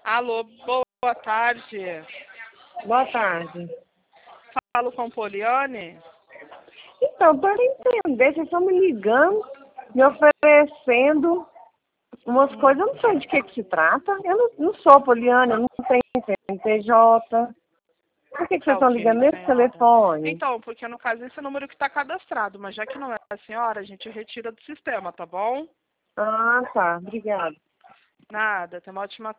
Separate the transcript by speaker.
Speaker 1: Alô, boa tarde.
Speaker 2: Boa tarde.
Speaker 1: Falo com Poliane?
Speaker 2: Então, para entender, vocês estão me ligando, me oferecendo umas coisas, eu não sei de que se trata. Eu não sou Poliana, eu não tenho CNPJ. Por que vocês estão
Speaker 1: Ok,
Speaker 2: ligando nesse
Speaker 1: senhora.
Speaker 2: telefone?
Speaker 1: Então, porque no caso esse número que está cadastrado, mas já que não é a senhora, a gente retira do sistema, tá bom?
Speaker 2: Ah, tá. Obrigada.
Speaker 1: Nada, tenha uma ótima